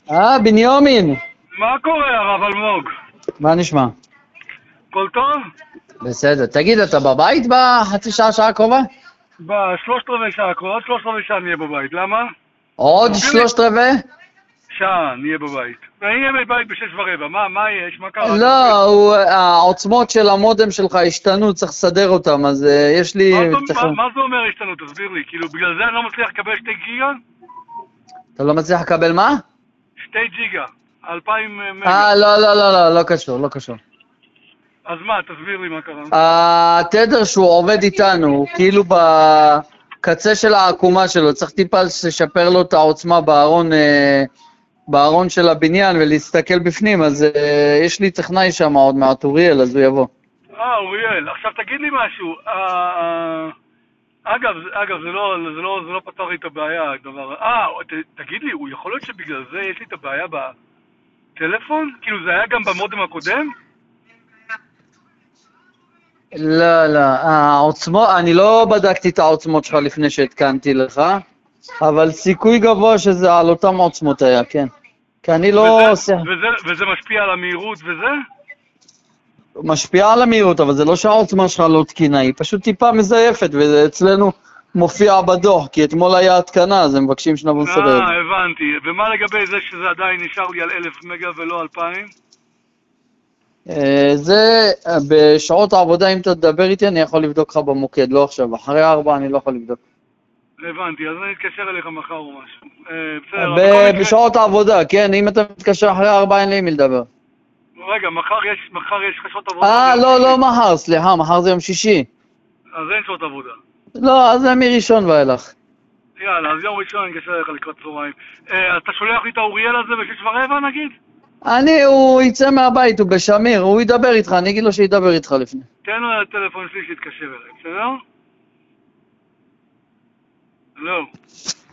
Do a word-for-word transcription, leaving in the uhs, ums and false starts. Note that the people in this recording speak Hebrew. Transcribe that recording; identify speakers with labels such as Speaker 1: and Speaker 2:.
Speaker 1: אה, בנימין.
Speaker 2: מה קורה, הרב אלמוג?
Speaker 1: מה נשמע?
Speaker 2: הכל טוב?
Speaker 1: בסדר. תגיד, אתה בבית בחצי שעה, שעה הקרובה?
Speaker 2: בשלושת רבעי שעה, עוד שלושת רבעי שעה נהיה בבית, למה?
Speaker 1: עוד שלושת רבעי?
Speaker 2: שעה נהיה בבית. נהיה בבית בשש ורבע, מה, מה יש? מה קרה?
Speaker 1: לא, הוא, העוצמות של המודם שלך השתנו, צריך לסדר אותם, אז uh, יש לי...
Speaker 2: מה,
Speaker 1: צריך...
Speaker 2: מה, מה זה אומר השתנו? תסביר לי. כאילו, בגלל זה אני לא מצליח לקבל שתי גיגה?
Speaker 1: אתה לא מצליח לקבל מה?
Speaker 2: שתי ג'יגה. אלפיים מגה.
Speaker 1: אה, לא, לא, לא, לא, לא קשור, לא קשור.
Speaker 2: אז מה, תסביר לי מה קרה.
Speaker 1: התדר שהוא עובד איתנו, כאילו בקצה של העקומה שלו, צריך טיפה לשפר לו את העוצמה בארון, בארון של הבניין ולהסתכל בפנים, אז יש לי טכנאי שם עוד מעט, אוריאל, אז הוא יבוא.
Speaker 2: אה, אוריאל, עכשיו תגיד לי משהו. אגב, אגב, זה לא, זה לא, זה לא פתר לי את הבעיה, הדבר. אה, תגיד לי, הוא יכול להיות שבגלל זה יש לי את הבעיה בטלפון? כאילו זה היה גם במודם הקודם?
Speaker 1: לא, לא, העוצמות, אני לא בדקתי את העוצמות שלך לפני שהתקנתי לך, אבל סיכוי גבוה שזה על אותם עוצמות היה, כן. כי אני לא עושה...
Speaker 2: וזה, וזה משפיע על המהירות וזה?
Speaker 1: משפיע על המהירות, אבל זה לא שהעוצמה שלך לא תקינה, היא פשוט טיפה מזייפת, וזה אצלנו מופיע בדוח, כי אתמול היה התקנה, אז הם מבקשים שנבוא לסדר את זה.
Speaker 2: אה, הבנתי. ומה לגבי זה שזה עדיין נשאר לי על אלף מגה ולא אלפיים?
Speaker 1: זה, בשעות העבודה, אם אתה תדבר איתי, אני יכול לבדוק לך במוקד, לא עכשיו, אחרי ארבע אני לא יכול לבדוק.
Speaker 2: הבנתי, אז אני אתקשר אליך מחר או משהו. בסדר,
Speaker 1: בשעות העבודה, כן, אם אתה מתקשר אחרי ארבע אין לי מי לדבר.
Speaker 2: רגע, מחר יש, מחר יש לך שעות עבודה?
Speaker 1: אה, לא, לא מחר, סליחה, מחר זה יום שישי.
Speaker 2: אז אין שעות עבודה.
Speaker 1: לא, אז זה מראשון ואילך.
Speaker 2: יאללה, אז יום ראשון אני אתקשר אליך לקראת צהריים. אז אתה שולח לי את האוריאל הזה בשש ורבע נגיד? אני,
Speaker 1: הוא יצא מהבית, הוא בשמיר, הוא ידבר איתך, אני אגיד לו שידבר איתך לפני.
Speaker 2: תן לו הטלפון שלי שיתקשר אליי, בסדר? לא.